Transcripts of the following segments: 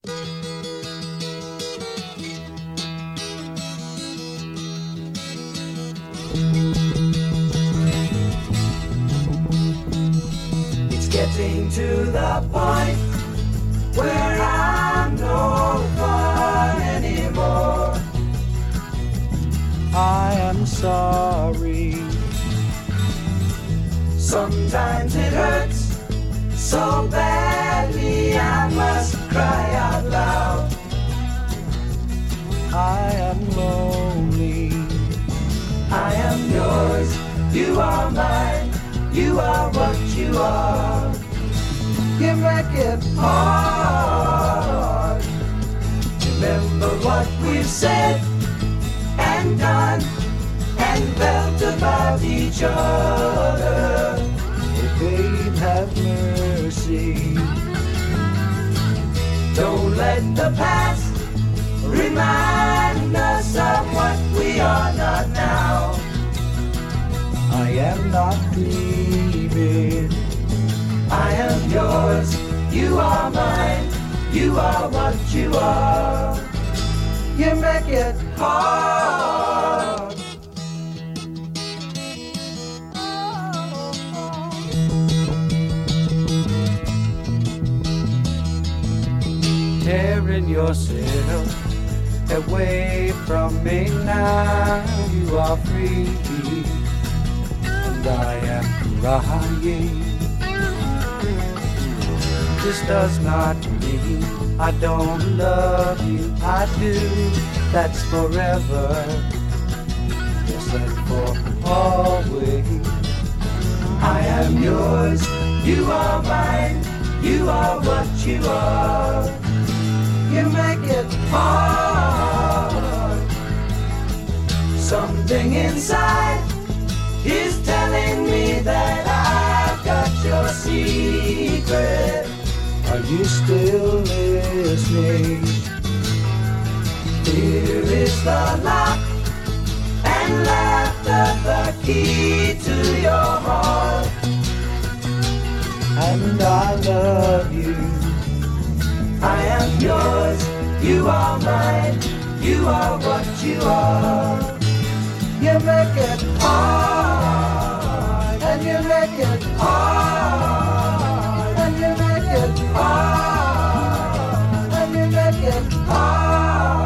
It's getting to the point where I'm no fun anymore. I am sorry. Sometimes it hurts so badly I must cry out loud. I am lonely. I am yours. You are mine. You are what you are. You make it hard. Remember what we've said and done and felt about each other. Oh, babe, have mercy. Don't let the past remind us of what we are not now. I am not grieving. I am yours. You are mine. You are what you are. You make it hard. Tearing yourself away from me now. You are free and I am crying. This does not mean I don't love you. I do. That's forever. Yes, and for always. I am yours. You are mine. You are what you are. You make it hard. Something inside is telling me that I've got your secret. Are you still listening? Here is the lock and laughter, the key to your heart. And I love you. I am yours. You are mine. You are what you are. You make it hard. And you make it hard. And you make it hard. And you make it hard.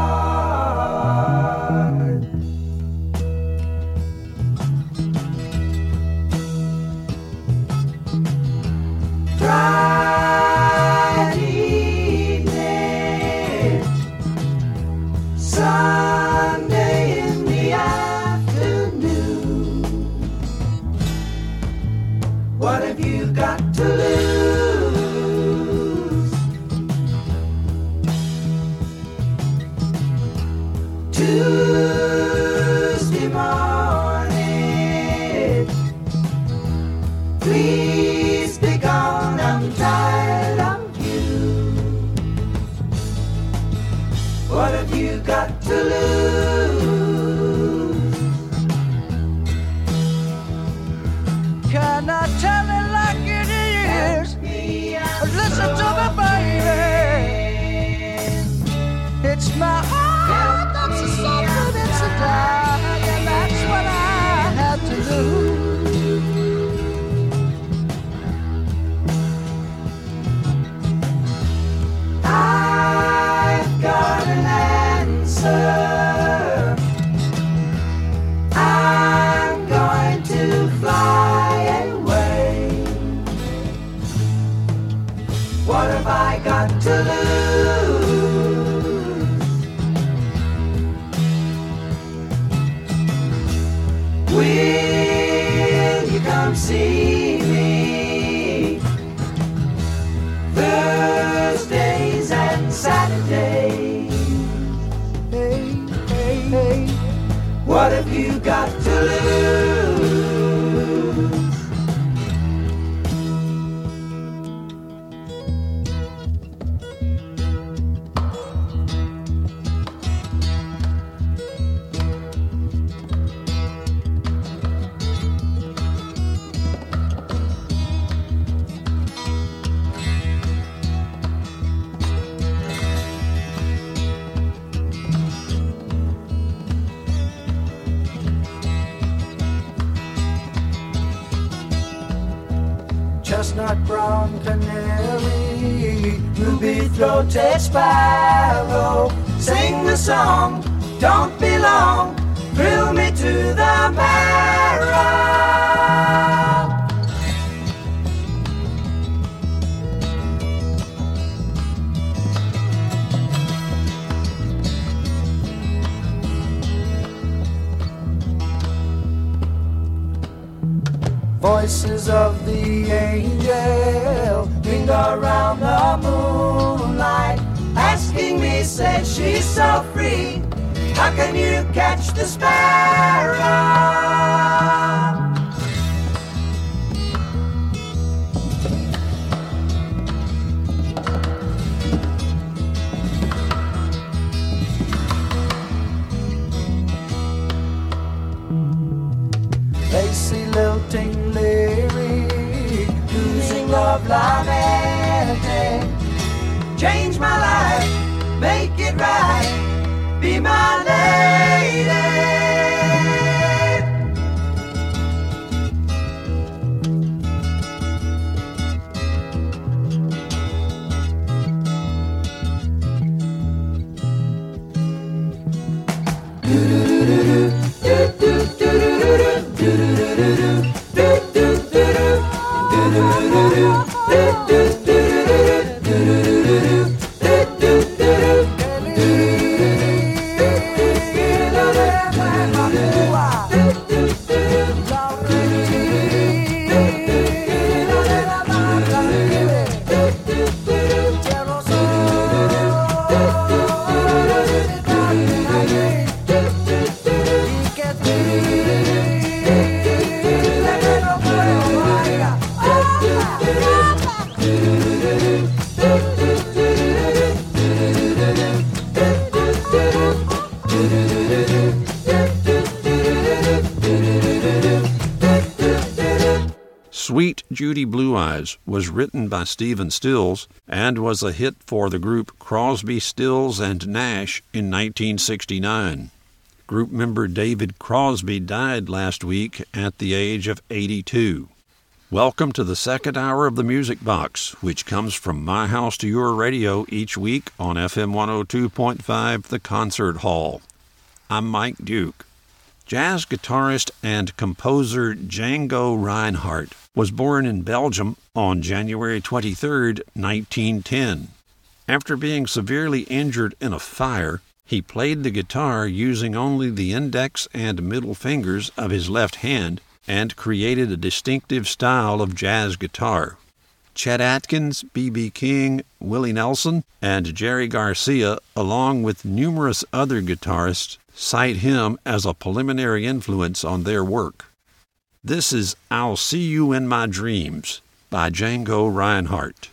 Friday evening, Sunday in the afternoon. What have you got to lose? Tuesday morning, please be gone, I'm tired of you. What have you got to lose? Can I tell it like it is? Listen to me, baby. It's my heart that's a suffering, it's a die, and that's what I had to lose. I've got an answer. I'm going to fly away. What have I got to lose? Will you come see me Thursdays and Saturdays? Hey, hey, hey. What have you got to lose? nut-brown canary, ruby-throated sparrow, sing the song, don't be long, thrill me to the marrow. Voices of the angel ring around the moonlight, asking me, say she's so free, how can you catch the sparrow? Lacy lilting lyric, losing love lamenting, change my life, make it right, be my lady. Sweet Judy Blue Eyes was written by Stephen Stills and was a hit for the group Crosby, Stills and Nash in 1969. Group member David Crosby died last week at the age of 82. Welcome to the second hour of the Music Box, which comes from my house to your radio each week on FM 102.5 The Concert Hall. I'm Mike Duke. Jazz guitarist and composer Django Reinhardt was born in Belgium on January 23, 1910. After being severely injured in a fire, he played the guitar using only the index and middle fingers of his left hand and created a distinctive style of jazz guitar. Chet Atkins, B.B. King, Willie Nelson, and Jerry Garcia, along with numerous other guitarists, cite him as a preliminary influence on their work. This is I'll See You in My Dreams by Django Reinhardt.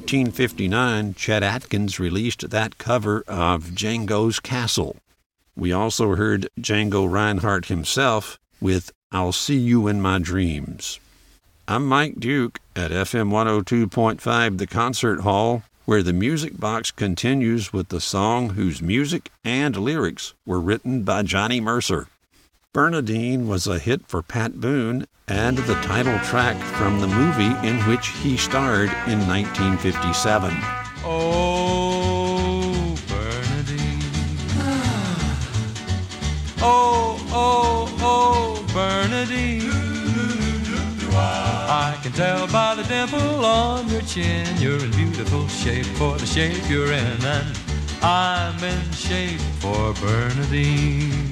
1959, Chet Atkins released that cover of Django's Castle. We also heard Django Reinhardt himself with I'll See You in My Dreams. I'm Mike Duke at FM 102.5 The Concert Hall, where the Music Box continues with the song whose music and lyrics were written by Johnny Mercer. Bernadine was a hit for Pat Boone and the title track from the movie in which he starred in 1957. Oh, Bernadine. Oh, Bernadine. I can tell by the dimple on your chin you're in beautiful shape for the shape you're in, and I'm in shape for Bernadine.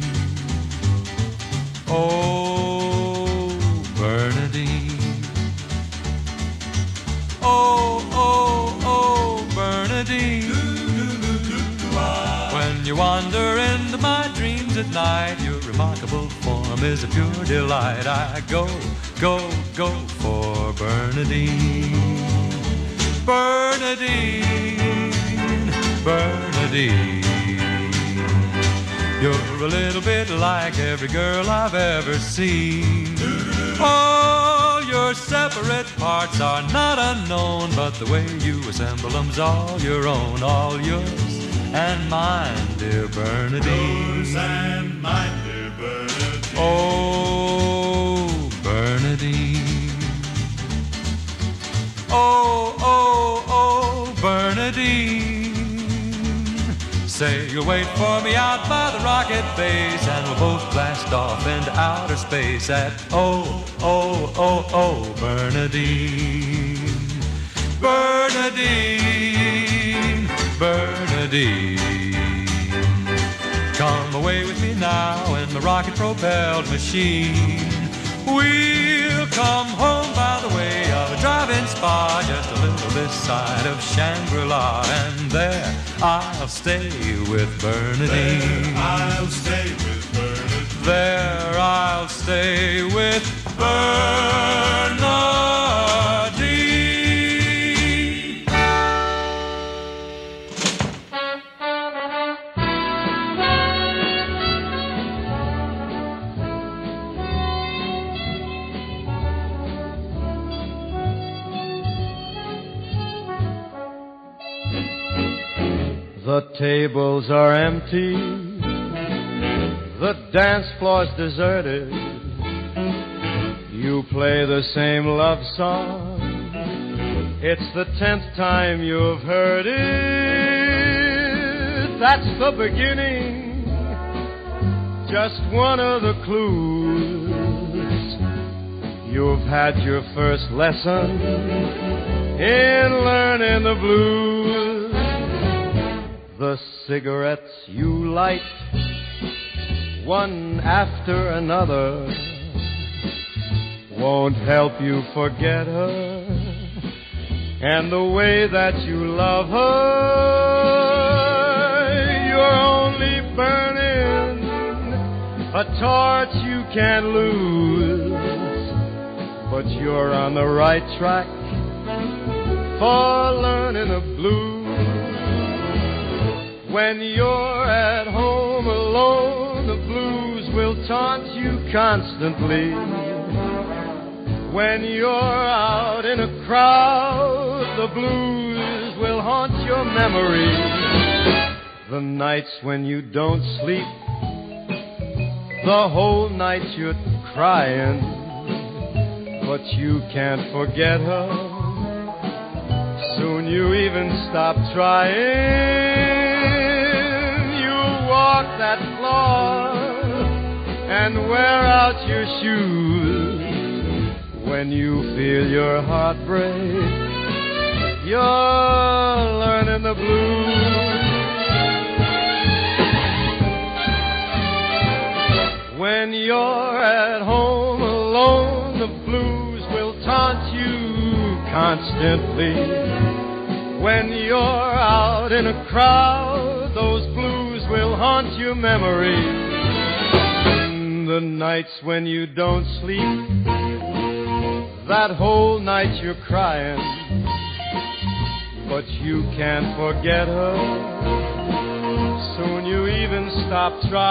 Oh, Bernadine. Oh, Bernadine. When you wander into my dreams at night, your remarkable form is a pure delight. I go for Bernadine. Bernadine. You're a little bit like every girl I've ever seen. All your separate parts are not unknown, but the way you assemble them's all your own, all yours and mine, dear Bernadine. Yours and mine, dear Bernadine. Oh, Bernadine. Oh, Bernadine. Say you'll wait for me out by the rocket base, and we'll both blast off into outer space at oh, Bernadine. Bernadine. Come away with me now in the rocket-propelled machine. We'll come home by the way of a drive-in spa, just a little this side of Shangri-La, and there I'll stay with Bernadine. There I'll stay with Bernadine. There I'll stay with Bernadine. The tables are empty, the dance floor's deserted. You play the same love song, it's the 10th time you've heard it. That's the beginning, just one of the clues. You've had your first lesson in learning the blues. The cigarettes you light, one after another, won't help you forget her, and the way that you love her. You're only burning a torch you can't lose, but you're on the right track for learning the blues. When you're at home alone, the blues will taunt you constantly. When you're out in a crowd, the blues will haunt your memory. The nights when you don't sleep, the whole night you're crying, but you can't forget her. Soon you even stop trying. Walk that floor and wear out your shoes. When you feel your heart break, you're learning the blues. When you're at home alone, the blues will taunt you constantly. When you're out in a crowd, those blues will haunt your memory. The nights when you don't sleep, that whole night you're crying, but you can't forget her. Soon you even stop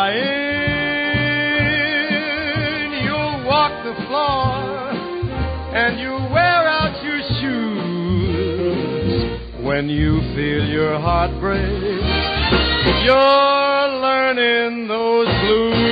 trying. You'll walk the floor and you wear out your shoes. When you feel your heart break, you're learning those blues.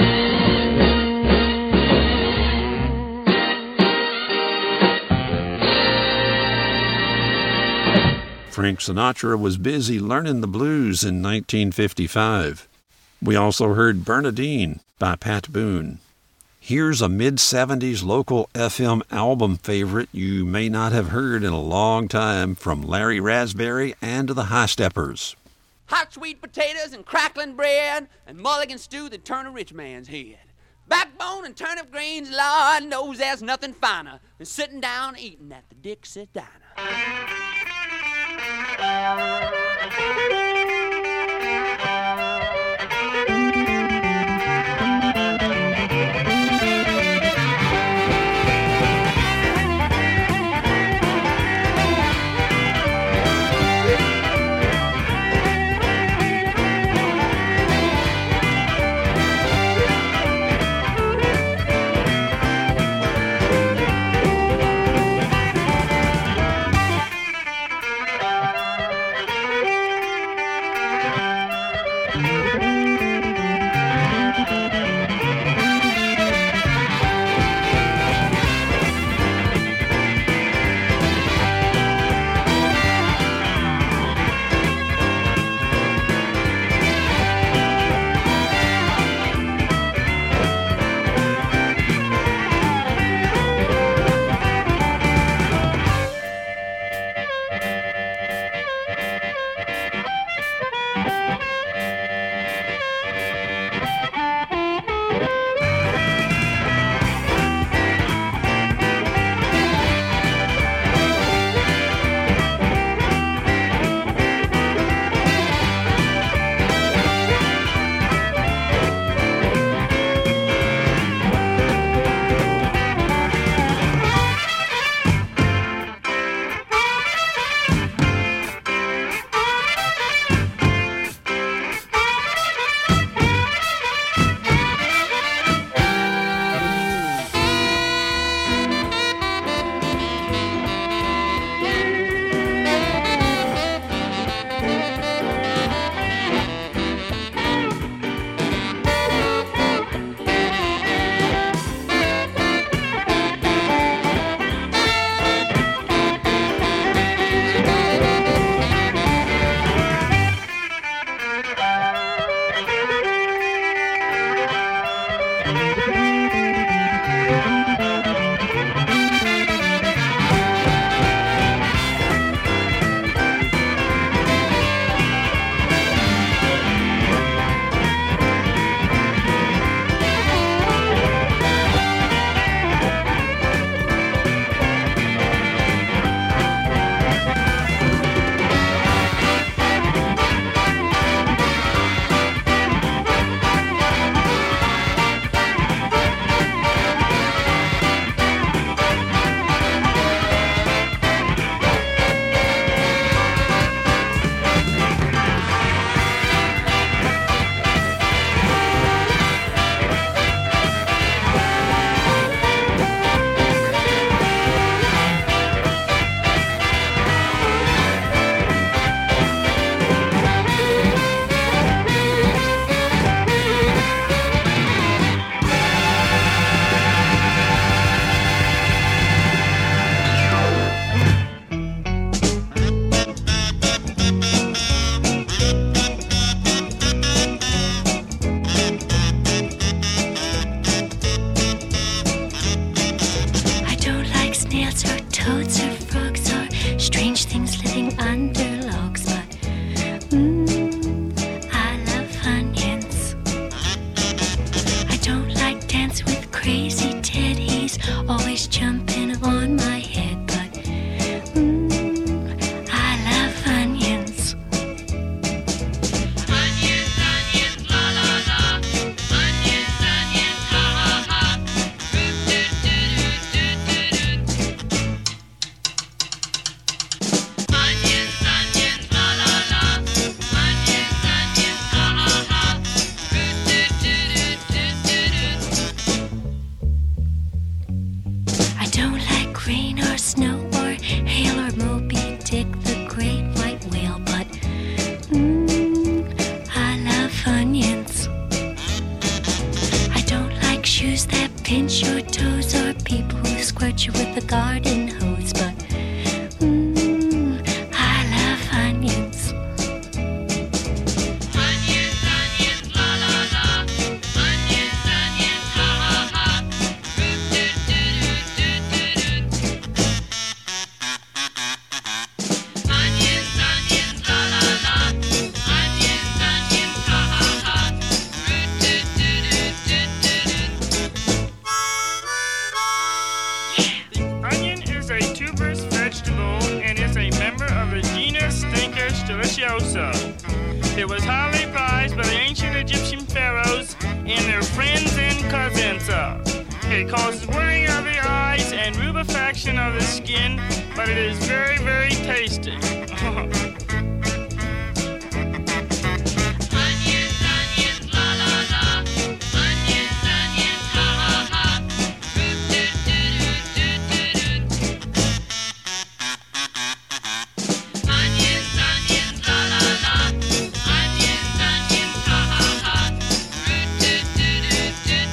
Frank Sinatra was busy learning the blues in 1955. We also heard Bernadine by Pat Boone. Here's a mid-70s local FM album favorite you may not have heard in a long time from Larry Raspberry and the High Steppers. Hot sweet potatoes and crackling bread and mulligan stew that turn a rich man's head. Backbone and turnip greens, Lord knows there's nothing finer than sitting down eating at the Dixie Diner. pinch your toes or people who squirt you with a garden hose. But I love onions. Onions, onions, la la la. Onions, onions, ha ha ha. Root doot doot doot doot doot. Onions, onions, la la la. Onions, onions, ha ha ha. Root doot doot doot doot doot. The onion is a tuberous vegetable and is a member of the genus Stincus deliciosa. It was highly prized by the ancient Egyptian pharaohs and their friends and cousins. It causes worrying of the eyes and rubefaction of the skin, but it is very, very tasty. Onions, onions, la la la. Onions, onions, ha ha ha. Root doot doot doot doot doot. Onions, onions, la la la. Onions, onions, ha ha ha. Root doot doot doot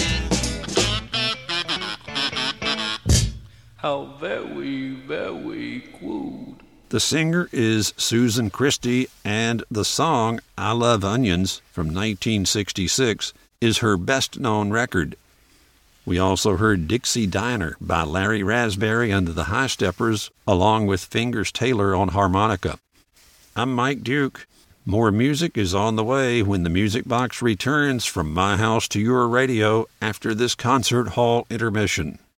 doot doot. How very, very crude. The singer is Susan Christie, and the song I Love Onions from 1966 is her best-known record. We also heard Dixie Diner by Larry Raspberry and the High Steppers, along with Fingers Taylor on harmonica. I'm Mike Duke. More music is on the way when the Music Box returns from my house to your radio after this concert hall intermission.